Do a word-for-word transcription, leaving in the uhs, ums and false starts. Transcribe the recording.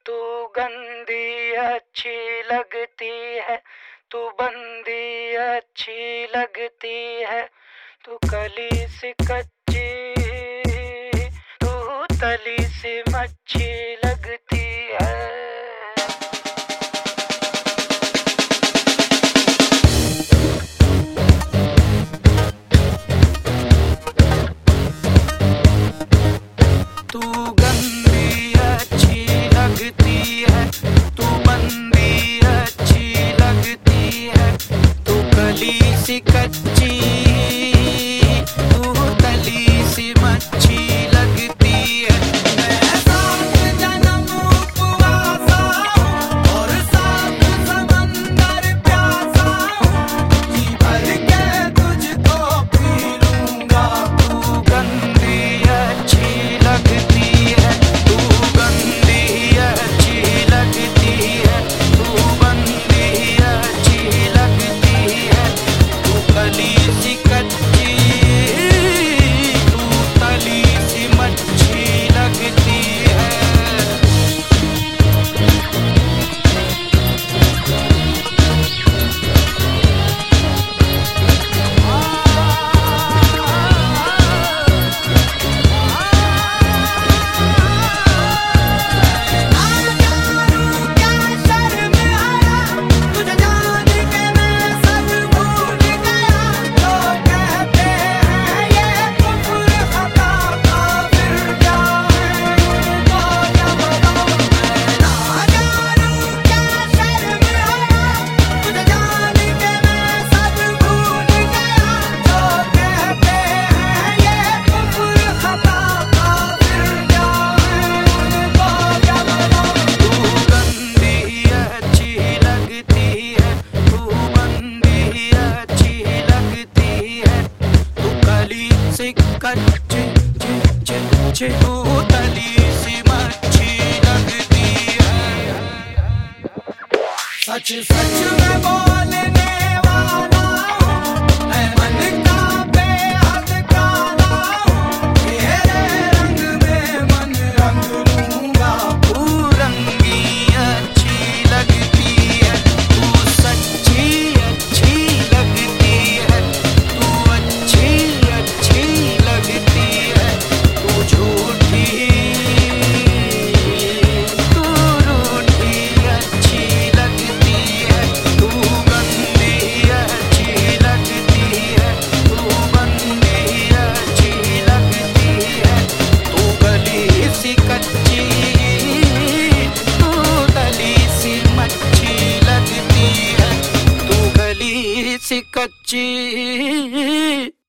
तू गंदी अच्छी लगती है, तू बंदी अच्छी लगती है, तू कली सी कच्ची, तू तली सी मच्छी लगती है। तू गंदी अच्छी लगती है, तू बंदी अच्छी लगती है, तू कली सी कच्ची, तू तली सी मच्छी लगती है। मैं सात जन्म उपवासा हूँ और सात समंदर प्यासा हूँ, जी भर के तुझको पी लूंगा। तू गंदी अच्छी लगती है, तू गंदी अच्छी लगती है, तू बंदी अच्छी लगती है, तू कली सी कच्ची, तू तली सी मच्छी लगती है। कच्ची तू तली सी मच्छी लगती है। सच सच में बोलने वाला हूँ, मैं मन का बेहद काला हूँ, तेरे रंग में मन रंग लूंगा। तू रंगी अच्छी लगती है, तू सच्ची अच्छी लगती है, तू अच्छी अच्छी लगती है, तू झूठी तू रूठी अच्छी लगती है, तू गंदी अच्छी लगती है, तू बंदी अच्छी लगती है, तू गली सी कच्ची, तू तली सी मच्छी लगती है, तू गली सी कच्ची।